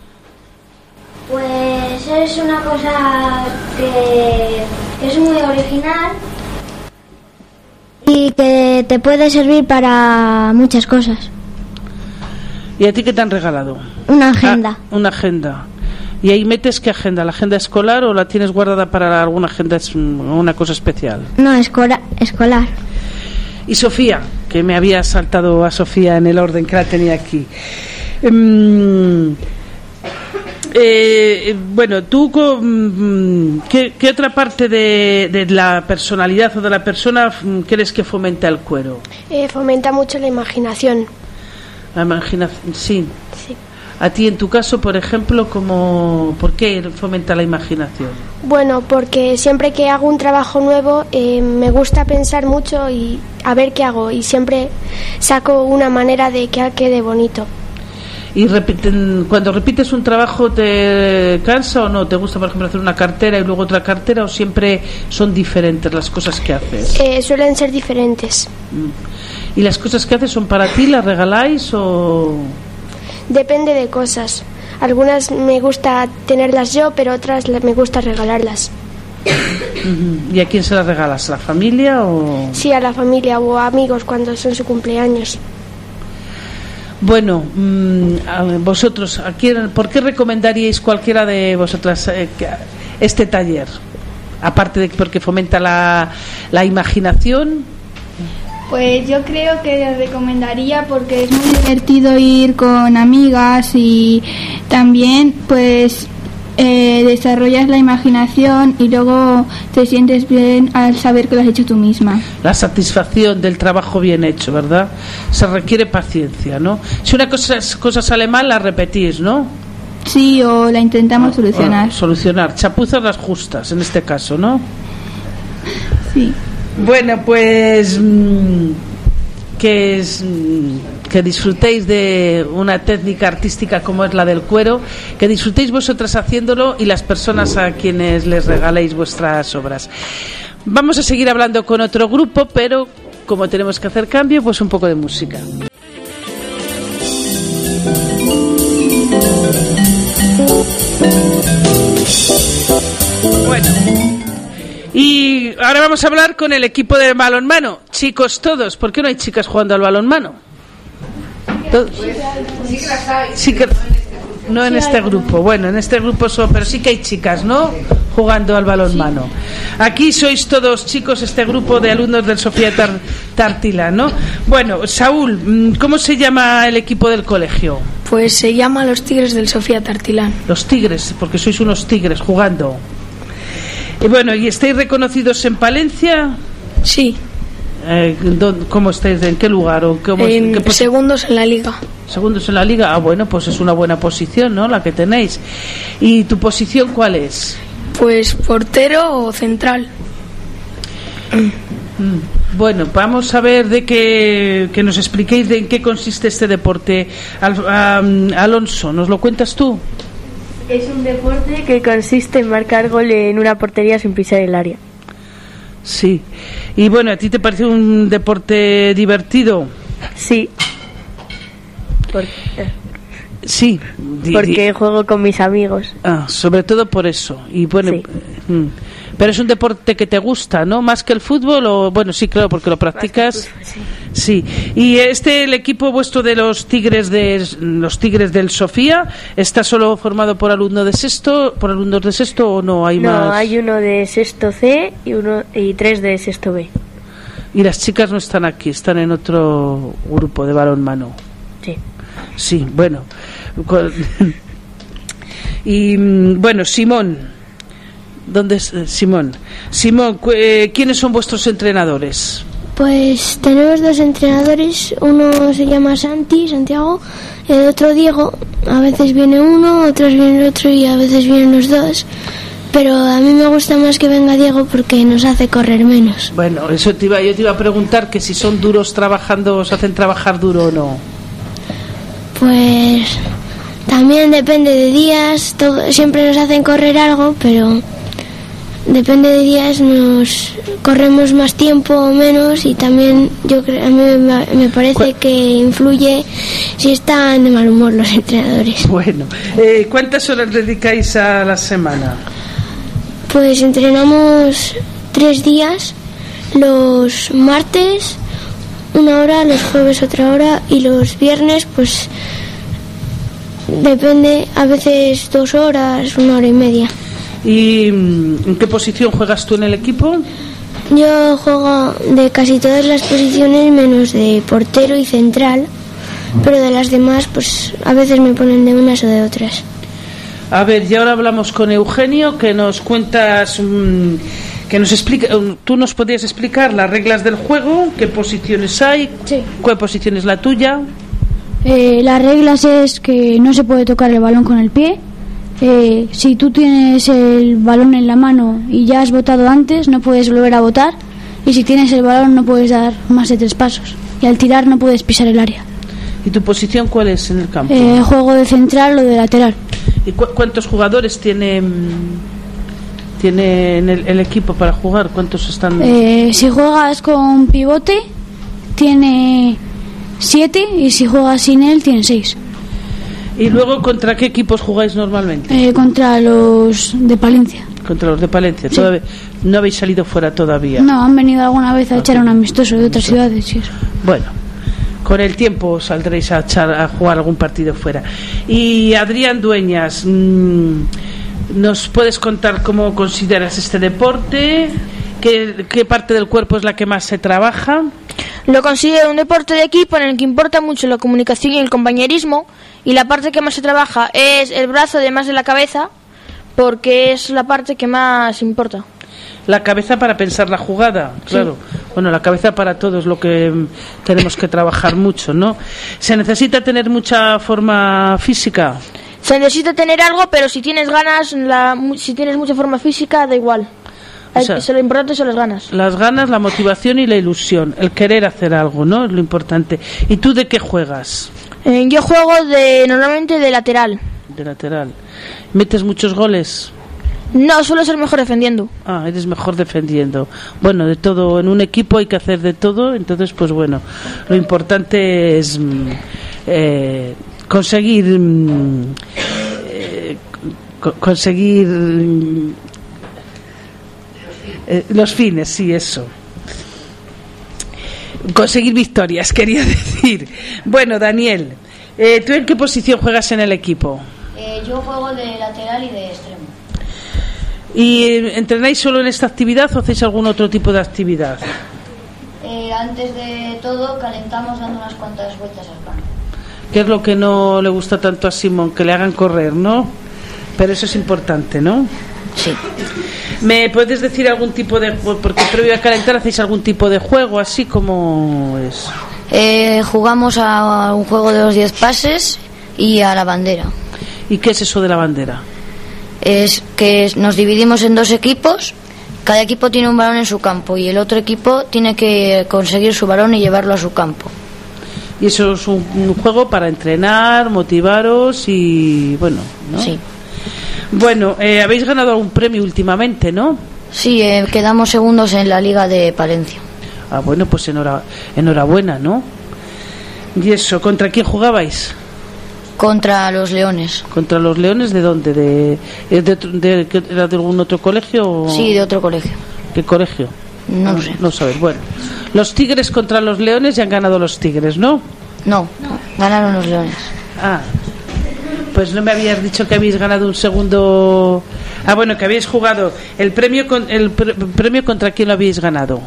Pues es una cosa que es muy original y que te puede servir para muchas cosas. ¿Y a ti qué te han regalado? Una agenda. Una agenda. ¿Y ahí metes qué agenda? ¿La agenda escolar o la tienes guardada para alguna agenda, una cosa especial? No, escolar. Y Sofía, que me había saltado a Sofía en el orden que la tenía aquí. Bueno, tú, ¿qué otra parte de la personalidad o de la persona crees que fomenta el cuero? Fomenta mucho la imaginación. La imaginación, sí. Sí. A ti, en tu caso, por ejemplo, ¿por qué fomenta la imaginación? Bueno, porque siempre que hago un trabajo nuevo me gusta pensar mucho y a ver qué hago, y siempre saco una manera de que quede bonito. ¿Y cuando repites un trabajo te cansa o no? ¿Te gusta, por ejemplo, hacer una cartera y luego otra cartera, o siempre son diferentes las cosas que haces? Suelen ser diferentes. ¿Y las cosas que haces son para ti? ¿Las regaláis o...? Depende de cosas. Algunas me gusta tenerlas yo, pero otras me gusta regalarlas. ¿Y a quién se las regalas? ¿A la familia o...? Sí, a la familia o a amigos cuando son su cumpleaños. Bueno, vosotros, ¿por qué recomendaríais cualquiera de vosotras este taller? Aparte de porque fomenta la imaginación. Pues yo creo que les recomendaría porque es muy divertido ir con amigas y también pues desarrollas la imaginación y luego te sientes bien al saber que lo has hecho tú misma. La satisfacción del trabajo bien hecho, ¿verdad? Se requiere paciencia, ¿no? Si una cosa sale mal, la repetís, ¿no? Sí, o la intentamos solucionar. Solucionar, chapuzas las justas en este caso, ¿no? Sí. Bueno, pues que disfrutéis de una técnica artística como es la del cuero, que disfrutéis vosotras haciéndolo y las personas a quienes les regaléis vuestras obras. Vamos a seguir hablando con otro grupo, pero como tenemos que hacer cambio, pues un poco de música. Bueno, y ahora vamos a hablar con el equipo de balonmano. Chicos todos, ¿por qué no hay chicas jugando al balonmano? Sí que no en este grupo. Bueno, en este grupo pero sí que hay chicas, ¿no? Jugando al balonmano. Aquí sois todos chicos, este grupo de alumnos del Sofía Tartilán, ¿no? Bueno, Saúl, ¿cómo se llama el equipo del colegio? Pues se llama Los Tigres del Sofía Tartilán. Los Tigres, porque sois unos tigres jugando. Y bueno, ¿y estáis reconocidos en Palencia? Sí. ¿Cómo estáis? ¿En qué lugar? ¿O segundos en la liga. Segundos en la liga. Ah, bueno, pues es una buena posición, ¿no? La que tenéis. ¿Y tu posición cuál es? Pues portero o central. Bueno, vamos a ver que nos expliquéis en qué consiste este deporte. Alonso, ¿nos lo cuentas tú? Es un deporte que consiste en marcar gol en una portería sin pisar el área. Sí. Y bueno, ¿a ti te parece un deporte divertido? Sí. Sí. Porque juego con mis amigos. Sobre todo por eso. Y bueno, sí. Pero es un deporte que te gusta, ¿no? Más que el fútbol, o bueno, sí, claro, porque lo practicas. Fútbol, sí. Y el equipo vuestro de los Tigres del Sofía, ¿está solo formado por alumnos de sexto o no hay más? No, hay uno de sexto C y 3 de sexto B. Y las chicas no están aquí, están en otro grupo de balonmano. Sí. Sí, bueno. Y bueno, Simón. ¿Dónde es Simón? Simón, ¿quiénes son vuestros entrenadores? Pues tenemos 2 entrenadores. Uno se llama Santiago, y el otro Diego. A veces viene uno, otras viene el otro y a veces vienen los 2. Pero a mí me gusta más que venga Diego porque nos hace correr menos. Bueno, yo te iba a preguntar que si son duros trabajando, os hacen trabajar duro o no. Pues también depende de días. Siempre nos hacen correr algo, pero depende de días, nos corremos más tiempo o menos, y también a mí me parece que influye si están de mal humor los entrenadores. Bueno, ¿cuántas horas dedicáis a la semana? Pues entrenamos 3 días, los martes 1 hora, los jueves otra hora y los viernes pues depende, a veces 2 horas, 1 hora y media. ¿Y en qué posición juegas tú en el equipo? Yo juego de casi todas las posiciones menos de portero y central, pero de las demás pues a veces me ponen de unas o de otras. A ver, y ahora hablamos con Eugenio, que nos cuentas, que nos explica, tú nos podrías explicar las reglas del juego, qué posiciones hay, sí. ¿Cuál posición es la tuya? Las reglas es que no se puede tocar el balón con el pie. Si tú tienes el balón en la mano y ya has votado antes, no puedes volver a votar, y si tienes el balón no puedes dar más de 3 pasos, y al tirar no puedes pisar el área. ¿Y tu posición cuál es en el campo? Juego de central o de lateral. ¿Y cuántos jugadores tiene el equipo para jugar? ¿Cuántos están? Si juegas con pivote tiene 7 y si juegas sin él tiene 6. ¿Y luego contra qué equipos jugáis normalmente? Contra los de Palencia. Contra los de Palencia. Sí. ¿No habéis salido fuera todavía? No, han venido alguna vez a echar un amistoso de otras ciudades y eso. Bueno, con el tiempo saldréis a jugar algún partido fuera. Y Adrián Dueñas, ¿nos puedes contar cómo consideras este deporte? ¿Qué parte del cuerpo es la que más se trabaja? Lo considero un deporte de equipo en el que importa mucho la comunicación y el compañerismo, y la parte que más se trabaja es el brazo además de la cabeza, porque es la parte que más importa. La cabeza para pensar la jugada, claro. Sí. Bueno, la cabeza para todo es lo que tenemos que trabajar mucho, ¿no? ¿Se necesita tener mucha forma física? Se necesita tener algo, pero si tienes ganas, si tienes mucha forma física, da igual. O sea, lo importante son las ganas. Las ganas, la motivación y la ilusión, el querer hacer algo, ¿no? Es lo importante. ¿Y tú de qué juegas? Yo juego normalmente de lateral. De lateral. ¿Metes muchos goles? No, suelo ser mejor defendiendo. Ah, eres mejor defendiendo. Bueno, de todo, en un equipo hay que hacer de todo, entonces pues bueno, lo importante es conseguir los fines, sí, eso. Conseguir victorias, quería decir. Bueno, Daniel, ¿tú en qué posición juegas en el equipo? Yo juego de lateral y de extremo. ¿Y entrenáis solo en esta actividad o hacéis algún otro tipo de actividad? Antes de todo calentamos dando unas cuantas vueltas al campo. ¿Qué es lo que no le gusta tanto a Simón? Que le hagan correr, ¿no? Pero eso es importante, ¿no? Sí. ¿Me puedes decir algún tipo de... porque previo a calentar hacéis algún tipo de juego, así como es? Jugamos a un juego de los 10 pases y a la bandera. ¿Y qué es eso de la bandera? Es que nos dividimos en 2 equipos, cada equipo tiene un balón en su campo y el otro equipo tiene que conseguir su balón y llevarlo a su campo. Y eso es un juego para entrenar, motivaros y bueno, ¿no? Sí. Bueno, habéis ganado algún premio últimamente, ¿no? Sí, quedamos segundos en la Liga de Palencia. Ah, bueno, pues enhorabuena, ¿no? ¿Y eso? ¿Contra quién jugabais? Contra los Leones. ¿Contra los Leones de dónde? ¿Era de algún otro colegio? O... Sí, de otro colegio. ¿Qué colegio? No lo sé. No sabes. Bueno, los Tigres contra los Leones y han ganado los Tigres, ¿no? No, ganaron los Leones. Ah, pues no me habías dicho que habéis ganado un segundo. Ah, bueno, que habéis jugado. ¿El premio contra quién lo habéis ganado?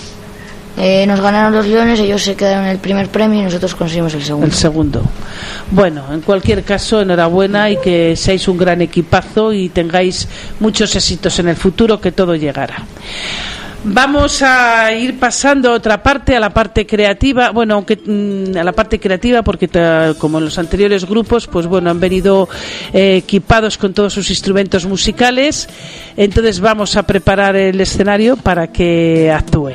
Nos ganaron los Leones, ellos se quedaron en el primer premio y nosotros conseguimos el segundo. El segundo. Bueno, en cualquier caso, enhorabuena y que seáis un gran equipazo y tengáis muchos éxitos en el futuro, que todo llegará. Vamos a ir pasando a otra parte, a la parte creativa. Bueno, aunque a la parte creativa, porque como en los anteriores grupos, pues bueno, han venido equipados con todos sus instrumentos musicales. Entonces vamos a preparar el escenario para que actúen.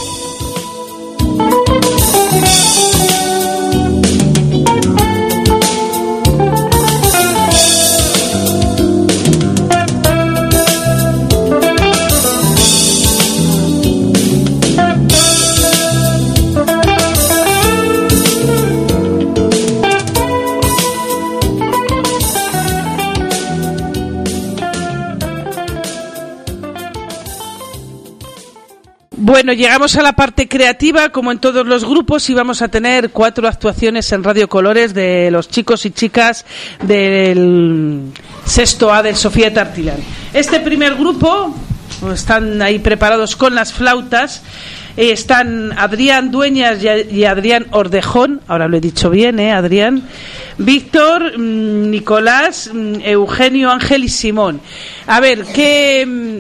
Bueno, llegamos a la parte creativa, como en todos los grupos, y vamos a tener 4 actuaciones en Radio Colores de los chicos y chicas del sexto A del Sofía Tartilán. Este primer grupo están ahí preparados con las flautas. Están Adrián Dueñas y Adrián Ordejón, ahora lo he dicho bien, Adrián, Víctor, Nicolás, Eugenio, Ángel y Simón. A ver, ¿qué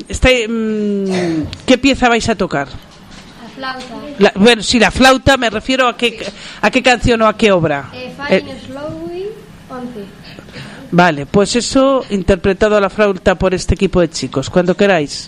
pieza vais a tocar? La flauta. Bueno, sí, la flauta, me refiero a qué canción o a qué obra. Flying Slowly, 11. Vale, pues eso interpretado a la flauta por este equipo de chicos, cuando queráis.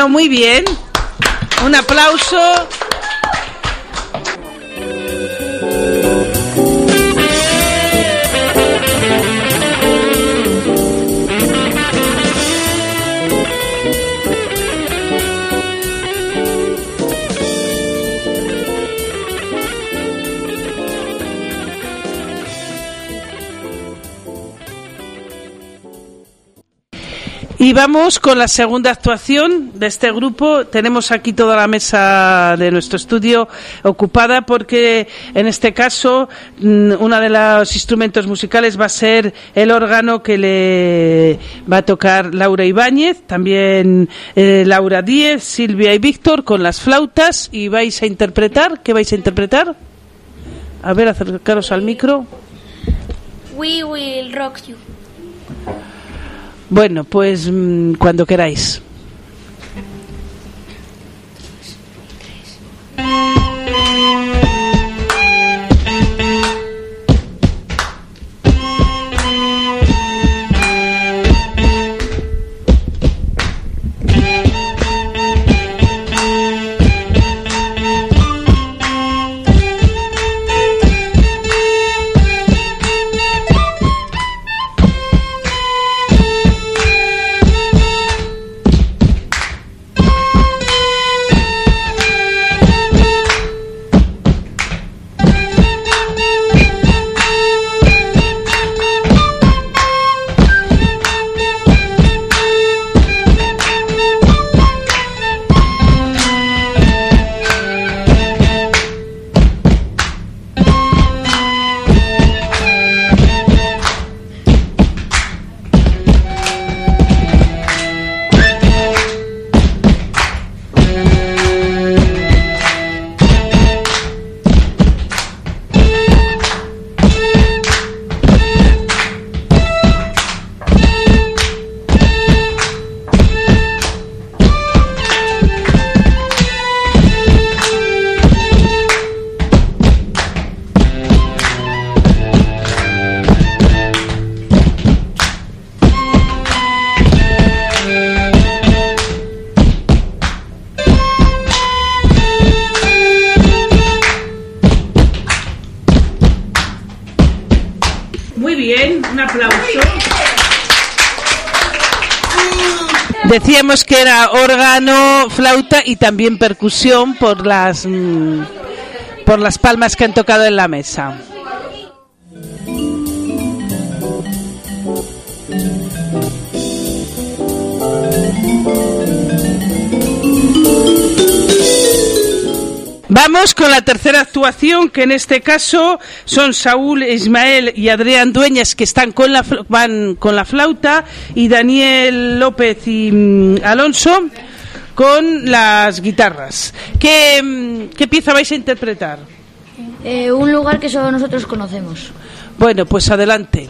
Bueno, muy bien. Un aplauso. Y vamos con la segunda actuación de este grupo. Tenemos aquí toda la mesa de nuestro estudio ocupada porque en este caso uno de los instrumentos musicales va a ser el órgano que le va a tocar Laura Ibáñez, también Laura Díez, Silvia y Víctor con las flautas y vais a interpretar. ¿Qué vais a interpretar? A ver, acercaros al micro. We Will Rock You. Bueno, pues cuando queráis. Decíamos que era órgano, flauta y también percusión por las palmas que han tocado en la mesa. Vamos con la tercera actuación, que en este caso son Saúl, Ismael y Adrián Dueñas, que están van con la flauta, y Daniel López y Alonso con las guitarras. ¿Qué pieza vais a interpretar? Un lugar que solo nosotros conocemos. Bueno, pues adelante.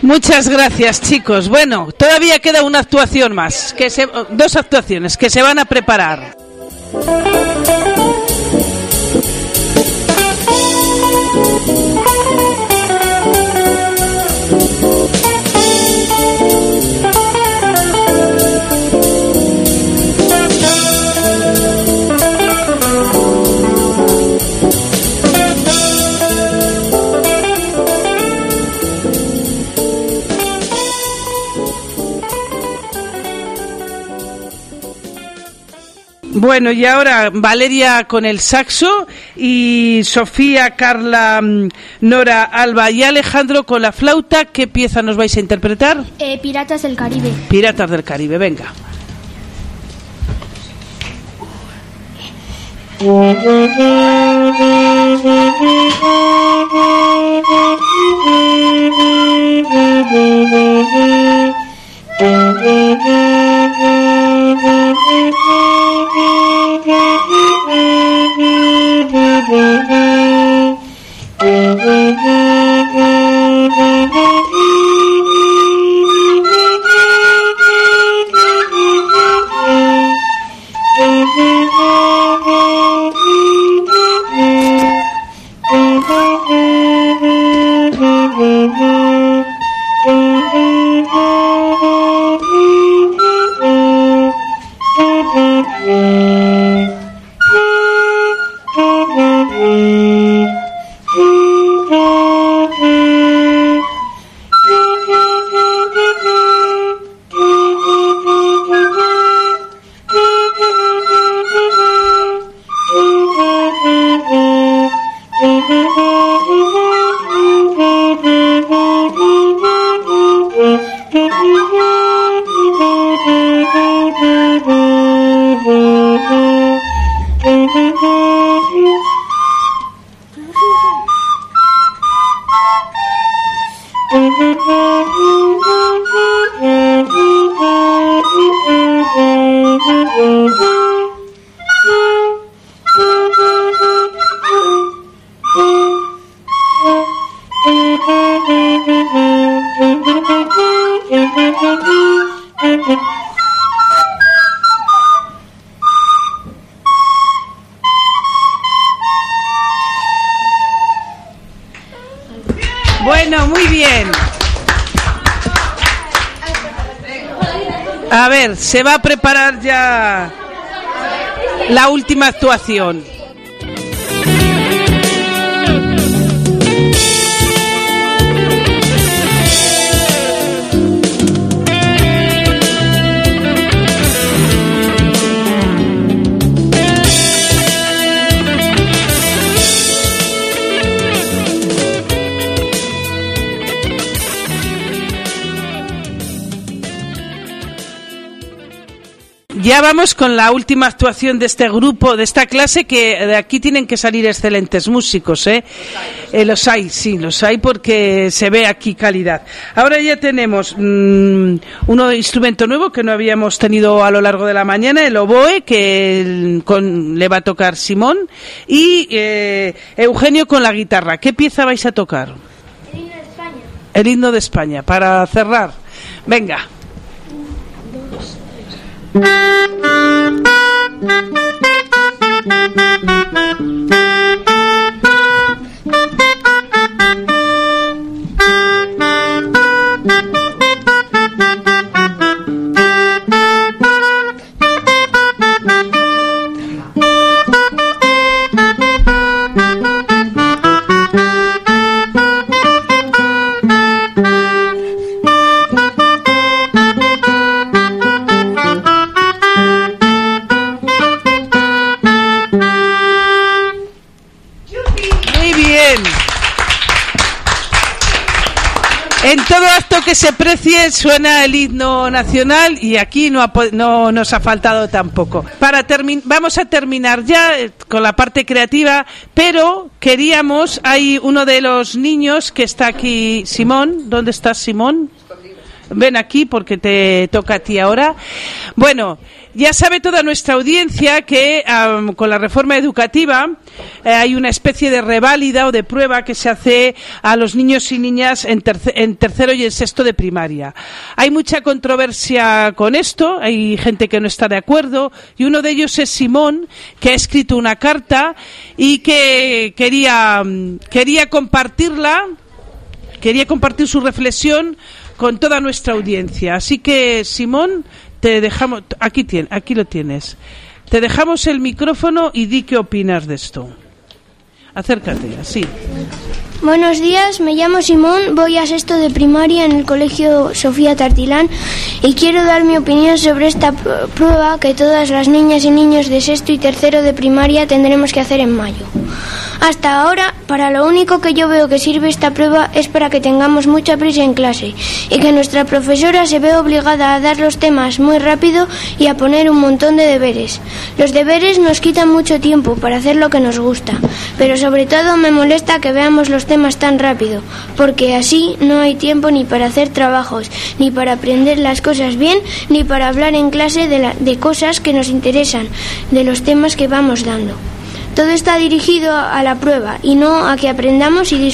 Muchas gracias, chicos. Bueno, todavía queda una actuación más, dos actuaciones que se van a preparar. Bueno, y ahora Valeria con el saxo y Sofía, Carla, Nora, Alba y Alejandro con la flauta. ¿Qué pieza nos vais a interpretar? Piratas del Caribe. Piratas del Caribe, venga. Bueno, muy bien. A ver, se va a preparar ya la última actuación. Ya vamos con la última actuación de este grupo, de esta clase, que de aquí tienen que salir excelentes músicos, ¿eh? Los hay, sí, los hay porque se ve aquí calidad. Ahora ya tenemos un instrumento nuevo que no habíamos tenido a lo largo de la mañana, el oboe, que le va a tocar Simón, y Eugenio con la guitarra. ¿Qué pieza vais a tocar? El himno de España. El himno de España, para cerrar. Venga. 1, 2, En todo acto que se precie suena el himno nacional y aquí no nos ha faltado tampoco. Vamos a terminar ya con la parte creativa, pero hay uno de los niños que está aquí, Simón. ¿Dónde estás, Simón? ven aquí porque te toca a ti ahora. Bueno, ya sabe toda nuestra audiencia que con la reforma educativa hay una especie de reválida o de prueba que se hace a los niños y niñas en tercero y en sexto de primaria. Hay mucha controversia con esto, hay gente que no está de acuerdo, y uno de ellos es Simón, que ha escrito una carta y que quería compartirla, quería compartir su reflexión con toda nuestra audiencia. Así que, Simón, te dejamos, aquí lo tienes. Te dejamos el micrófono y di qué opinas de esto. Acércate, así. Buenos días, me llamo Simón, voy a sexto de primaria en el Colegio Sofía Tartilán y quiero dar mi opinión sobre esta prueba que todas las niñas y niños de sexto y tercero de primaria tendremos que hacer en mayo. Hasta ahora, para lo único que yo veo que sirve esta prueba es para que tengamos mucha prisa en clase y que nuestra profesora se ve obligada a dar los temas muy rápido y a poner un montón de deberes. Los deberes nos quitan mucho tiempo para hacer lo que nos gusta, pero sobre todo me molesta que veamos los temas tan rápido, porque así no hay tiempo ni para hacer trabajos, ni para aprender las cosas bien, ni para hablar en clase de cosas que nos interesan, de los temas que vamos dando. Todo está dirigido a la prueba y no a que aprendamos y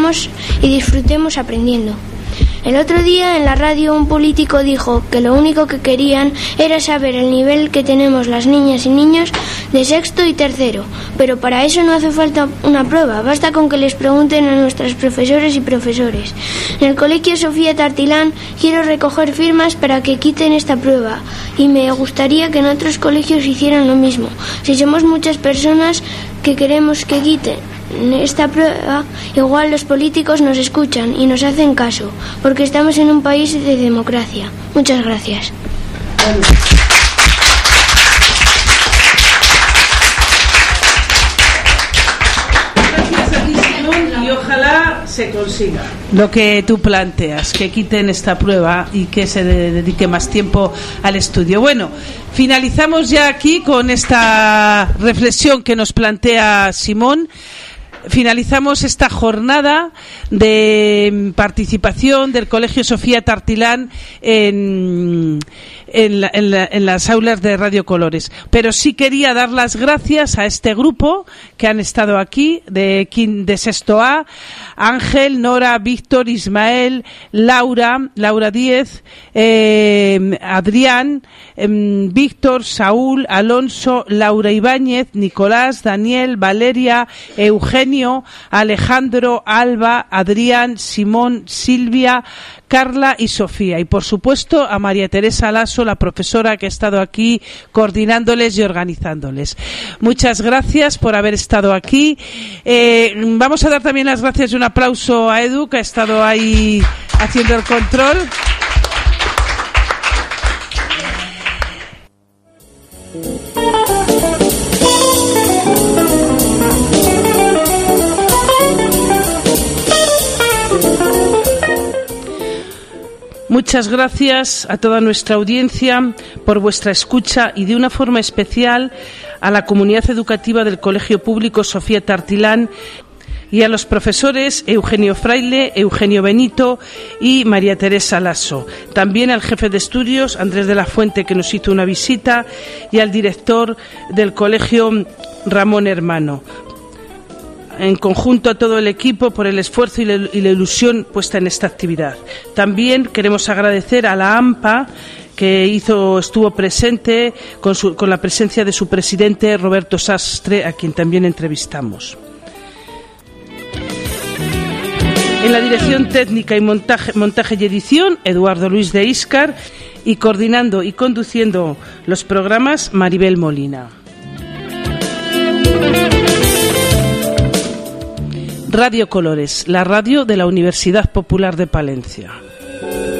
disfrutemos aprendiendo. El otro día en la radio un político dijo que lo único que querían era saber el nivel que tenemos las niñas y niños de sexto y tercero, pero para eso no hace falta una prueba, basta con que les pregunten a nuestras profesoras y profesores. En el Colegio Sofía Tartilán quiero recoger firmas para que quiten esta prueba y me gustaría que en otros colegios hicieran lo mismo. Si somos muchas personas que queremos que quiten esta prueba, igual los políticos nos escuchan y nos hacen caso, porque estamos en un país de democracia. Muchas gracias. Gracias a ti, Simón, y ojalá se consiga lo que tú planteas, que quiten esta prueba y que se dedique más tiempo al estudio. Bueno, finalizamos ya aquí con esta reflexión que nos plantea Simón. Finalizamos esta jornada de participación del Colegio Sofía Tartilán en las aulas de Radio Colores. Pero sí quería dar las gracias a este grupo que han estado aquí, de sexto A: Ángel, Nora, Víctor, Ismael, Laura Díez, Adrián, Víctor, Saúl, Alonso, Laura Ibáñez, Nicolás, Daniel, Valeria, Eugenio, Alejandro, Alba, Adrián, Simón, Silvia, Carla y Sofía. Y por supuesto a María Teresa Lasso, la profesora que ha estado aquí coordinándoles y organizándoles. Muchas gracias por haber estado aquí. Vamos a dar también las gracias y un aplauso a Edu, que ha estado ahí haciendo el control. Muchas gracias a toda nuestra audiencia por vuestra escucha y de una forma especial a la comunidad educativa del Colegio Público Sofía Tartilán y a los profesores Eugenio Fraile, Eugenio Benito y María Teresa Lasso. También al jefe de estudios Andrés de la Fuente, que nos hizo una visita, y al director del colegio Ramón Hermano. En conjunto a todo el equipo por el esfuerzo y la ilusión puesta en esta actividad. También queremos agradecer a la AMPA, que estuvo presente con la presencia de su presidente Roberto Sastre, a quien también entrevistamos. En la dirección técnica y montaje y edición, Eduardo Luis de Íscar, y coordinando y conduciendo los programas, Maribel Molina. Radio Colores, la radio de la Universidad Popular de Palencia.